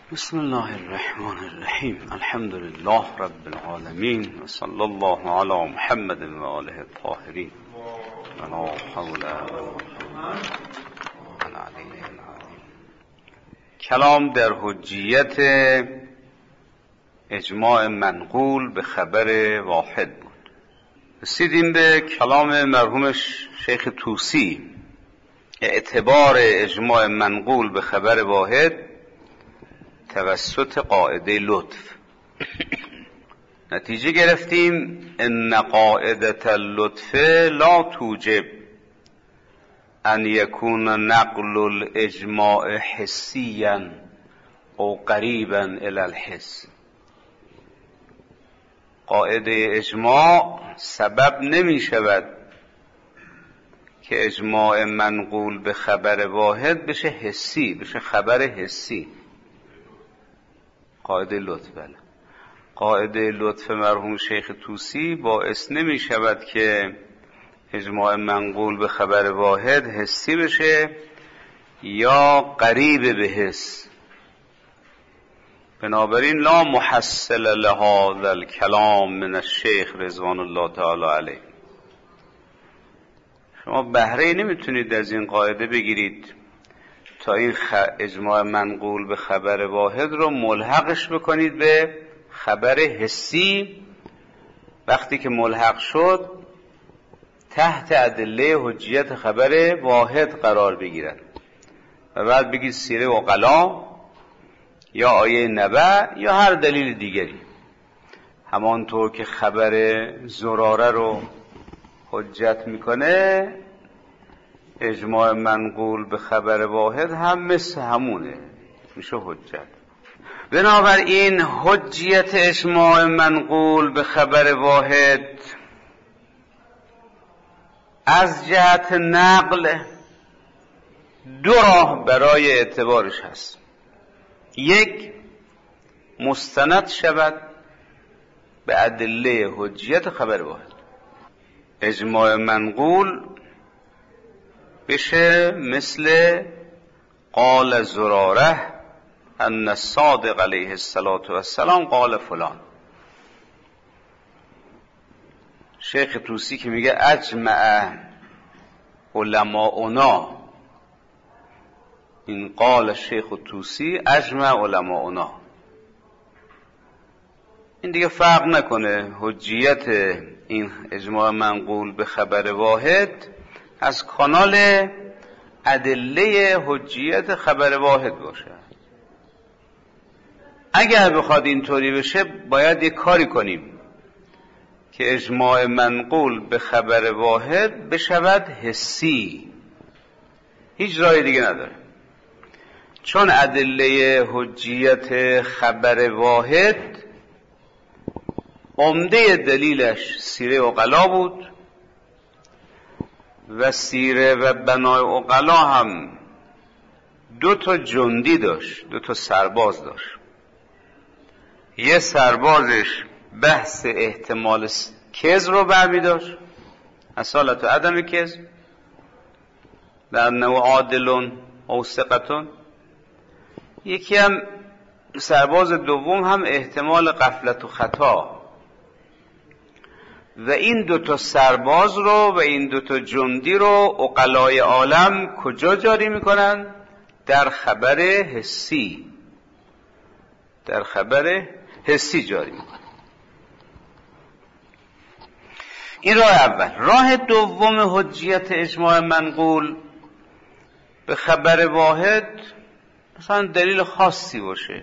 بسم الله الرحمن الرحیم. الحمد لله رب العالمین و صلی الله علی محمد و آله الطاهرین و لا حول ولا قوة الا بالله. کلام در حجیت اجماع منقول به خبر واحد بود. رسیدیم به کلام مرحوم شیخ طوسی، اعتبار اجماع منقول به خبر واحد توسط قاعده لطف. نتیجه گرفتیم ان قاعده اللطف لا توجب ان یکون نقل الاجماع حسیا او قریبا الی الحس. قاعده اجماع سبب نمی شود که اجماع منقول به خبر واحد بشه حسی، بشه خبر حسی. قاعده لطف، بله، قاعده لطف مرحوم شیخ طوسی باعث نمی شود که اجماع منقول به خبر واحد حسی بشه یا قریب به حس. بنابراین لا محصل لهذا الکلام من الشیخ رضوان الله تعالی علیه. شما بهره نمیتونید از این قاعده بگیرید تا این اجماع منقول به خبر واحد رو ملحقش بکنید به خبر حسی. وقتی که ملحق شد تحت ادله حجیت خبر واحد قرار بگیرد و بعد بگید سیره عقلا یا آیه نبع یا هر دلیل دیگری. همانطور که خبر زراره رو حجت میکنه، اجماع منقول به خبر واحد هم مثل همونه، میشه حجت. بنابراین حجیت اجماع منقول به خبر واحد از جهت نقل دو راه برای اعتبارش هست. یک، مستند شود به ادله حجیت خبر واحد. اجماع منقول بشه مثل قال زراره ان الصادق علیه السلام قال فلان. شیخ طوسی که میگه اجمع علماؤنا، این قال شیخ طوسی اجمع علماؤنا، این دیگه فرق نکنه حجیت این اجماع منقول به خبر واحد از کانال ادله حجیت خبر واحد باشه. اگر بخواد اینطوری بشه باید یک کاری کنیم که اجماع منقول به خبر واحد بشود حسی. هیچ راه دیگه نداره، چون ادله حجیت خبر واحد عمده دلیلش سیره عقلا بود و سیره و بنای عقلا هم دو تا جندی داشت، دو تا سرباز داشت. یه سربازش بحث احتمال کذب رو برمی داشت، اصالت و عدم کذب، در نوع عادلون او ثقتون. یکی هم سرباز دوم هم احتمال غفلت و خطا. و این دوتا سرباز رو و این دوتا جندی رو عقلای عالم کجا جاری میکنن؟ در خبر حسی، در خبر حسی جاری میکنن. این راه اول. راه دوم حجیت اجماع منقول به خبر واحد مثلا دلیل خاصی باشه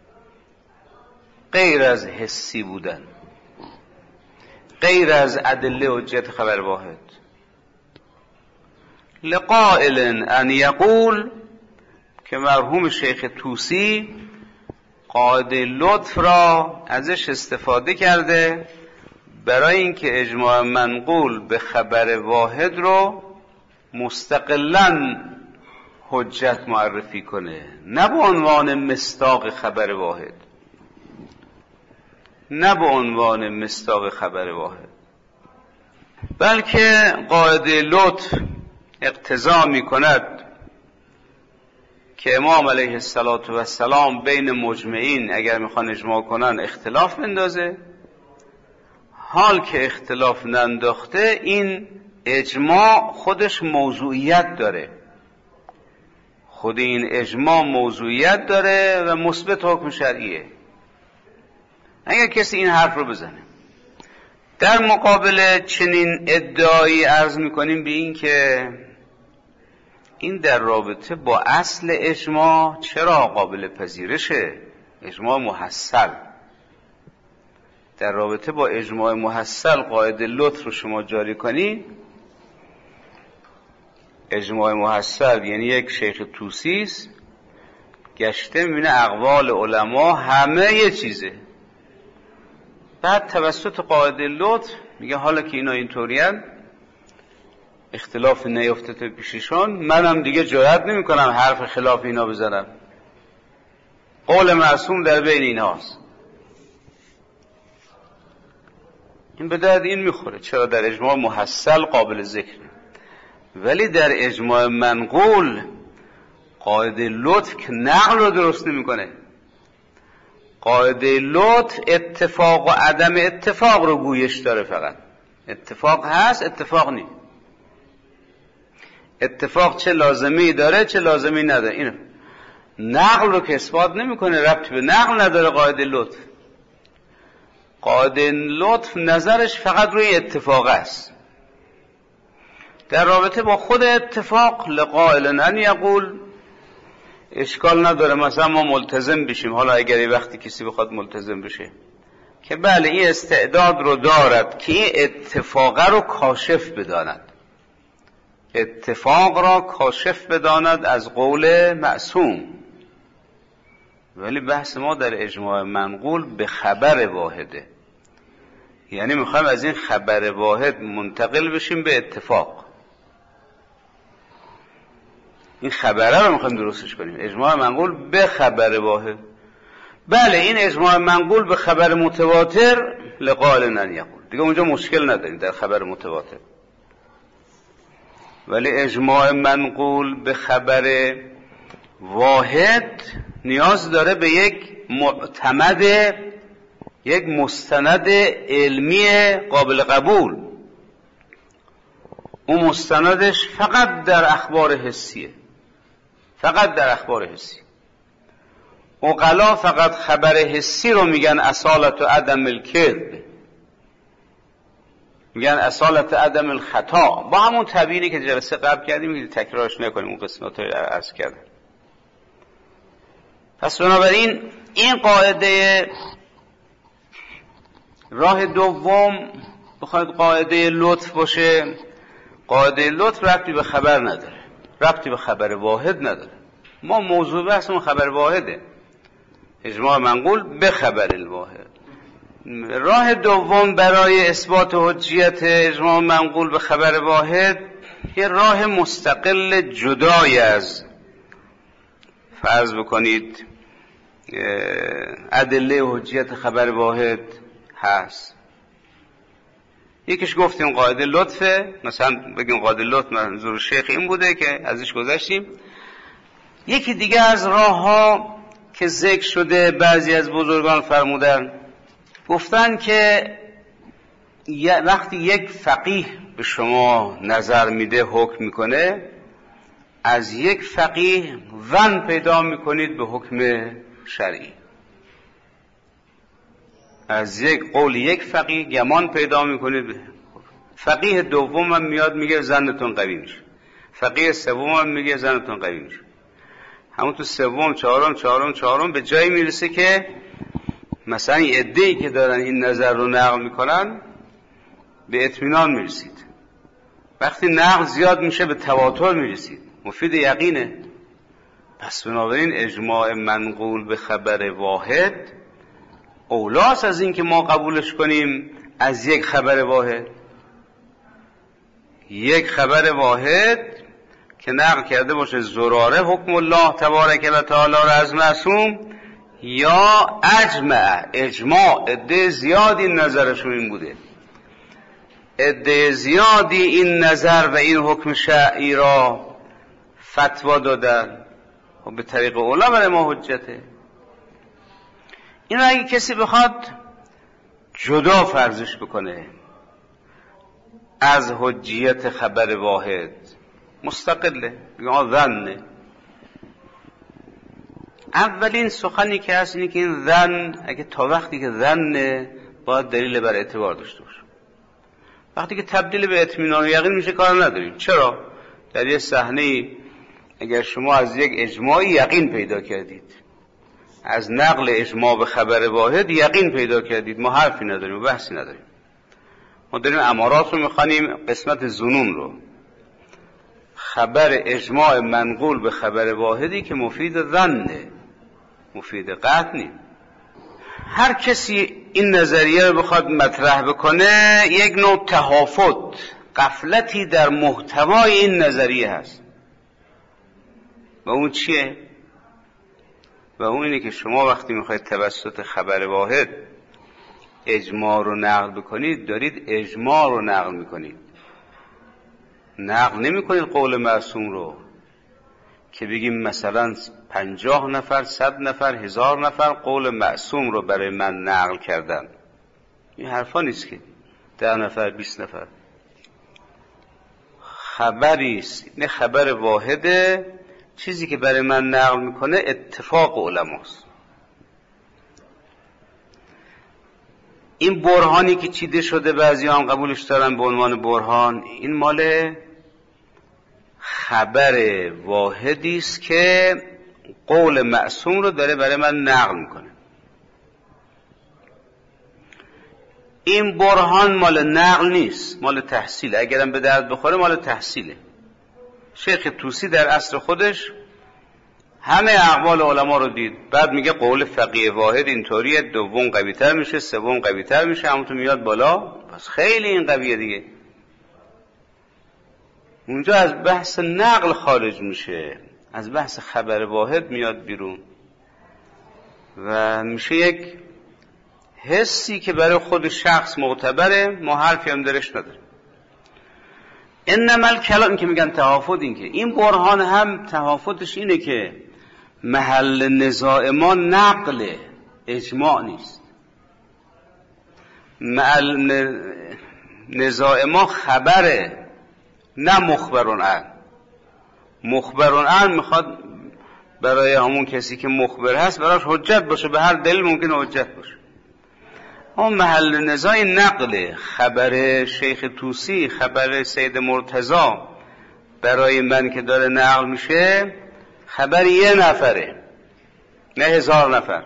غیر از حسی بودن، غیر از ادله حجیت خبر واحد. لقائل ان یقول، که مرحوم شیخ طوسی قاعده لطف را ازش استفاده کرده برای اینکه اجماع منقول به خبر واحد رو مستقلاً حجت معرفی کنه، نه به عنوان مصداق خبر واحد، نه به عنوان مصداق خبر واحد، بلکه قاعده لطف اقتضا می کند که امام علیه السلام بین مجمعین اگر میخوان اجماع کنن اختلاف بندازه، حال که اختلاف ننداخته این اجماع خودش موضوعیت داره، خود این اجماع موضوعیت داره و مثبت حکم شرعیه. اگر کسی این حرف رو بزنه در مقابل چنین ادعایی عرض میکنیم به این که این در رابطه با اصل اجماع چرا قابل پذیرشه؟ اجماع محصل. در رابطه با اجماع محصل قاعده لطف رو شما جاری کنید. اجماع محصل یعنی یک شیخ توسیست گشته میبینه اقوال علما همه یه چیزه، بعد توسط قاعده لطف میگه حالا که اینا اینطورین اختلاف نیفته تو پیششون، منم دیگه جرئت نمیکنم حرف خلاف اینا بزنم، قول معصوم در بین ایناست. این به درد این میخوره. چرا در اجماع محصل قابل ذکره، ولی در اجماع منقول قاعده لطف که نقل رو درست نمیکنه. قاعده لطف اتفاق و عدم اتفاق رو گویش داره، فقط اتفاق هست اتفاق نیست. اتفاق چه لازمی داره چه لازمی نداره. اینو نقل رو که اثبات نمیکنه، ربطی به نقل نداره. قاعده لطف نظرش فقط روی اتفاق است. در رابطه با خود اتفاق لقائل ان یقول اشکال نداره، مثلا ما ملتزم بشیم. حالا اگر یه وقتی کسی بخواد ملتزم بشه که بله این استعداد رو دارد که این اتفاق رو کاشف بداند، اتفاق را کاشف بداند از قول معصوم. ولی بحث ما در اجماع منقول به خبر واحده، یعنی میخوایم از این خبر واحد منتقل بشیم به اتفاق. این خبره رو میخوایم درستش کنیم. اجماع منقول به خبر واحد. بله این اجماع منقول به خبر متواتر لقائل ان یقول، دیگه اونجا مشکل نداریم در خبر متواتر. ولی اجماع منقول به خبر واحد نیاز داره به یک معتمد، یک مستند علمی قابل قبول. اون مستندش فقط در اخبار حسیه، فقط در اخبار حسی. عقلا فقط خبر حسی رو میگن اصالت و عدم الکذب، میگن اصالت عدم الخطا، با همون تعبیری که جلسه قبل کردیم، تکرارش نکنیم، اون قسمت رو عرض کردم. پس بنابراین این قاعده راه دوم بخواید قاعده لطف باشه، قاعده لطف ربطی به خبر نداره، ربطی به خبر واحد نداره. ما موضوع بحثمون خبر واحده، اجماع منقول به خبر الواحد. راه دوم برای اثبات حجیت اجماع منقول به خبر واحد یه راه مستقل جدای از فرض بکنید ادله حجیت خبر واحد هست. یکیش گفتیم قاعده لطفه، مثلا بگیم قاعده لطف منظور شیخ این بوده که ازش گذشتیم. یکی دیگه از راه ها که ذکر شده، بعضی از بزرگان فرمودن، گفتن که وقتی یک فقیه به شما نظر میده، حکم میکنه، از یک فقیه ون پیدا میکنید به حکم شرعی. از یک قول یک فقیه گمان پیدا میکنید به فقیه دوم هم میاد میگه زنتون قوی میشه، فقیه سوم هم میگه زنتون قوی میشه. همون تو سوم چهارم به جایی میرسه که مثلا این عده‌ای که دارن این نظر رو نقل میکنن به اطمینان میرسید. وقتی نقل زیاد میشه به تواتر میرسید، مفید یقینه. پس بنابراین اجماع منقول به خبر واحد اولاست از این که ما قبولش کنیم از یک خبر واحد. یک خبر واحد که نقل کرده باشه زراره حکم الله تبارک و تعالی را از معصوم، یا اجماع عده زیادی این نظرشون این بوده، عده زیادی این نظر و این حکم شرعی را فتوا دادن. خب به طریق اولا برای ما حجته. این اگه کسی بخواد جدا فرضش بکنه از حجیت خبر واحد، مستقله، بگه ظنه. اولین سخنی که هست اینه که این ظن، اگه تا وقتی که ظنه باید دلیل بر اعتبار داشته باشه. وقتی که تبدیل به اطمینان و یقین میشه کار نداریم. چرا؟ در یه صحنه اگر شما از یک اجماعی یقین پیدا کردید، از نقل اجماع به خبر واحد یقین پیدا کردید، ما حرفی نداریم و بحثی نداریم. ما داریم امارات رو میخوانیم، قسمت ظنون رو. خبر اجماع منقول به خبر واحدی که مفید ظنه، مفید قطع نیست. هر کسی این نظریه رو بخواد مطرح بکنه یک نوع تهافت، غفلتی در محتوای این نظریه هست. و اون چیه؟ و اون اینه که شما وقتی میخواید توسط خبر واحد اجماع رو نقل بکنید، دارید اجماع رو نقل میکنید، نقل نمیکنید قول معصوم رو که بگیم مثلا 50 نفر 100 نفر 1000 نفر قول معصوم رو برای من نقل کردن. این حرفا نیست که 10 نفر 20 نفر. خبری است، نه خبر واحده، چیزی که برای من نقل میکنه اتفاق علماست. این برهانی که چیده شده بعضی هم قبولش دارن به عنوان برهان، این مال خبر واحدی است که قول معصوم رو داره برای من نقل میکنه. این برهان مال نقل نیست، مال تحصیل. اگرم به درد بخوره مال تحصیله. شیخ طوسی در عصر خودش همه اقوال علما رو دید، بعد میگه قول فقیه واحد اینطوریه، دوم قوی تر میشه، سوم قوی تر میشه، همونطور میاد بالا، پس خیلی این قویه دیگه. اونجا از بحث نقل خارج میشه، از بحث خبر واحد میاد بیرون و میشه یک حسی که برای خود شخص معتبره، ما حرفی هم درش نداره. انما الکلام که میگن تهافت، این که این برهان هم تهافتش اینه که محل نزاع ما نقل اجماع نیست، محل نزاع ما خبره نه مخبرون عن. مخبرون عن میخواد برای همون کسی که مخبر هست براش حجت باشه، به هر دلیل ممکن حجت باشه. اون محل نزاع نقل خبر شیخ طوسی، خبر سید مرتضی برای من که داره نقل میشه، خبر یه نفره نه 1000 نفر.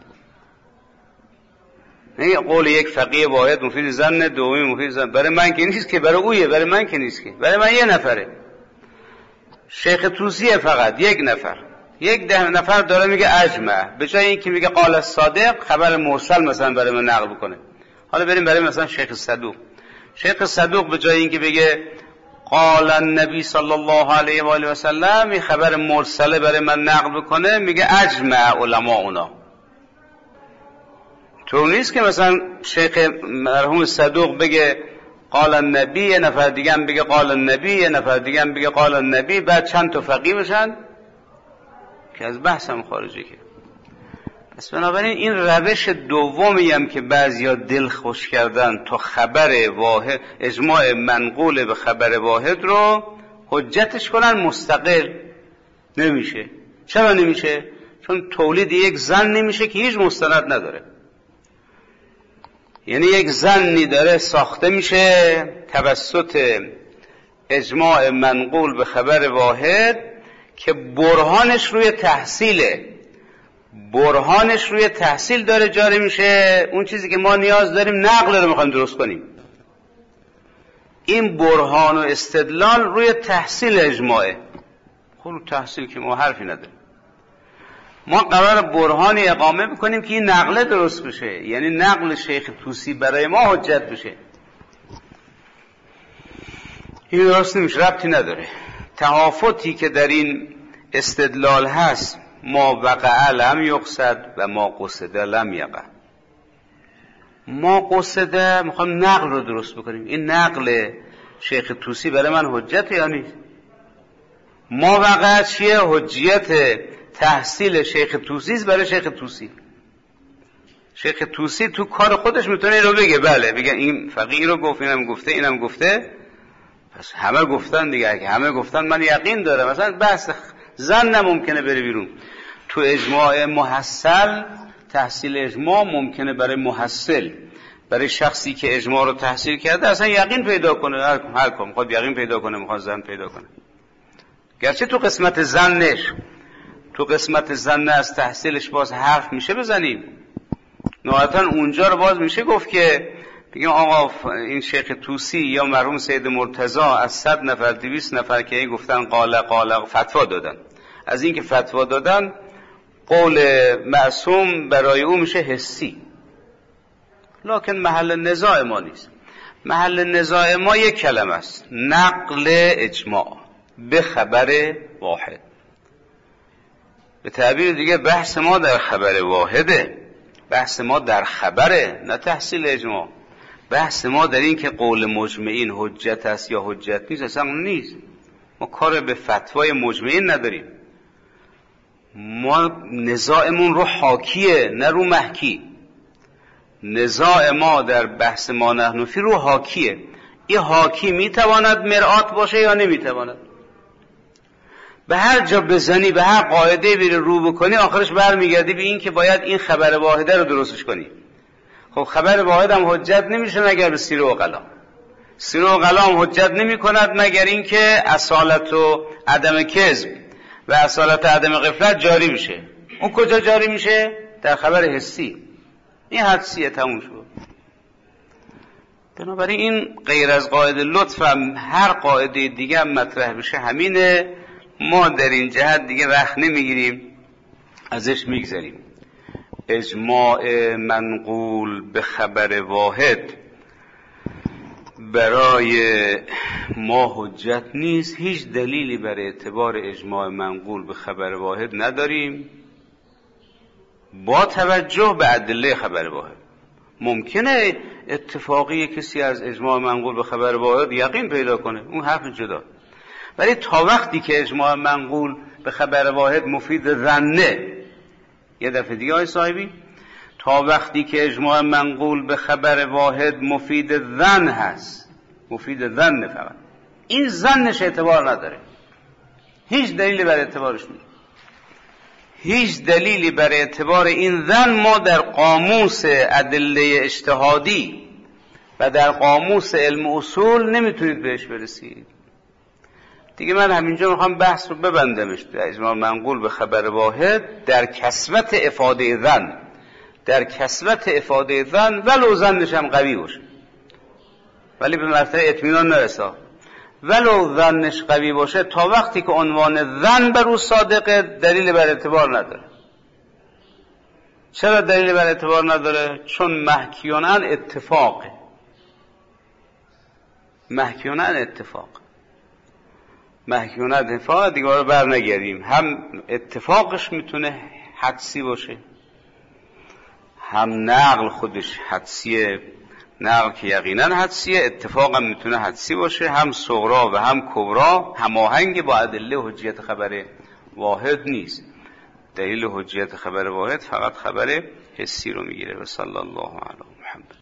نه قول یک فقیه واحد مفید ظن، دومی مفید ظن. برای من که نیست که، برای اویه، برای من که نیست که، برای من یه نفره. شیخ طوسیه فقط یک نفر، یک 10 نفر داره میگه اجمع، به جای اینکه میگه قال الصادق خبر مرسل مثلا برای من نقل بکنه. حالا بریم برای مثلا شیخ صدوق. شیخ صدوق به جای اینکه بگه قال النبی صلی الله علیه و آله و سلم، این خبر مرسله برای من نقل بکنه، میگه اجمع علما اونا. تو نیست که مثلا شیخ مرحوم صدوق بگه قال النبی، یه نفر دیگه هم بگه قال النبی، یه نفر دیگه هم بگه قال النبی، بعد چند تا فقیه بشن که از بحثم خارجه. که پس بنابراین این روش دومی هم که بعضیا دل خوش کردن تا خبر واحد، اجماع منقول به خبر واحد رو حجتش کنن، مستقل نمیشه. چرا نمیشه؟ چون تولید یک ظن نمیشه که هیچ مستند نداره. یعنی یک ظنی داره ساخته میشه توسط اجماع منقول به خبر واحد که برهانش روی تحصیله، برهانش روی تحصیل داره جاری میشه. اون چیزی که ما نیاز داریم نقل رو میخوایم درست کنیم، این برهان و استدلال روی تحصیل اجماعه. خب تحصیل که ما حرفی نداریم، ما قرار برهانی اقامه بکنیم که این نقله درست بشه، یعنی نقل شیخ طوسی برای ما حجت بشه. این درست نمیشه، ربطی نداره. تهافتی که در این استدلال هست، ما وقع لم یقصد و ما قصد لم یقع. ما قصده میخوام نقل رو درست بکنیم، این نقل شیخ طوسی برای من حجت یا نیست؟ ما وقع چیه؟ حجیت تحصیل شیخ طوسی برای شیخ طوسی. شیخ طوسی تو کار خودش میتونه اینو بگه، بله بگه این فقیه رو گفت، اینم گفته، اینم گفته، پس همه گفتن دیگه. اگه همه گفتن من یقین دارم. مثلا بحث زن نممکنه بره بیرون. تو اجماع محصل تحصیل اجماع ممکنه برای محصل، برای شخصی که اجماع رو تحصیل کرده اصلا یقین پیدا کنه. هر کم میخواد یقین پیدا کنه، میخواد زن پیدا کنه. گرچه تو قسمت زن از تحصیلش باز حرف میشه بزنیم، نهایتاً اونجا رو باز میشه گفت که بگیم آقا این شیخ طوسی یا مرحوم سید مرتضی از 100 نفر 200 نفر که این گفتن قال فتوا دادن، از این که فتوا دادن قول معصوم برای او میشه حسی. لکن محل نزاع ما نیست. محل نزاع ما یک کلمه است: نقل اجماع به خبر واحد. به تعبیر دیگه بحث ما در خبر واحده، بحث ما در خبره، نه تحصیل اجماع. بحث ما در این که قول مجمعین حجت است یا حجت نیست اصلا نیست. ما کار به فتوای مجمعین نداریم. ما نزاعمون رو حاکیه نه رو محکی. نزاع ما در بحث ما نحن فی رو حاکیه. این حاکی میتواند مرآت باشه یا نمیتواند. به هر جا بزنی، به هر قاعده بری رو بکنی، آخرش برمیگردی به این که باید این خبر واحده رو درستش کنی. خب خبر واحد هم حجت نمیشه مگر به سیره و قلم. سیره و قلم حجت نمی کند مگر این که اصالت و عدم کذب و اصالت عدم غفلت جاری میشه. اون کجا جاری میشه؟ در خبر حسی. این حدسیه، تموم شد. بنابراین این غیر از قاعده لطفا هر قاعده دیگه هم مطرح بشه همینه. ما در این جهت دیگه وقت نمیگیریم، ازش میگذریم. اجماع منقول به خبر واحد برای ما حجت نیست. هیچ دلیلی برای اعتبار اجماع منقول به خبر واحد نداریم با توجه به ادله خبر واحد. ممکنه اتفاقی کسی از اجماع منقول به خبر واحد یقین پیدا کنه، اون حرف جدا. ولی تا وقتی که اجماع منقول به خبر واحد مفید ظنه، یه دفعه دیگه های صاحبی، تا وقتی که اجماع منقول به خبر واحد مفید ظن هست، مفید ظن فقط، این ظنش اعتبار نداره. هیچ دلیلی برای اعتبارش نیست. هیچ دلیلی برای اعتبار این ظن ما در قاموس ادله اجتهادی و در قاموس علم اصول نمیتونید بهش برسید. دیگه من همینجا میخوام بحث رو ببندمش. در اجماع منقول به خبر واحد در کسوت افاده ظن، در کسوت افاده ظن ولو ظنش هم قوی باشه، ولی به مرتبه اطمینان نرسه، ولو ظنش قوی باشه، تا وقتی که عنوان ظن بر او صادقه دلیل بر اعتبار نداره. چرا دلیل بر اعتبار نداره؟ چون محکیونن اتفاقه. محکیونن اتفاق دیگه رو بر نگردیم. هم اتفاقش میتونه حدسی باشه، هم نقل خودش حدسیه، نقل که یقینا حدسیه، اتفاق هم میتونه حدسی باشه. هم صغرا و هم کبرا هماهنگ با ادله حجیت خبر واحد نیست. دلیل حجیت خبر واحد فقط خبر حسی رو میگیره. و صلی الله علی محمد.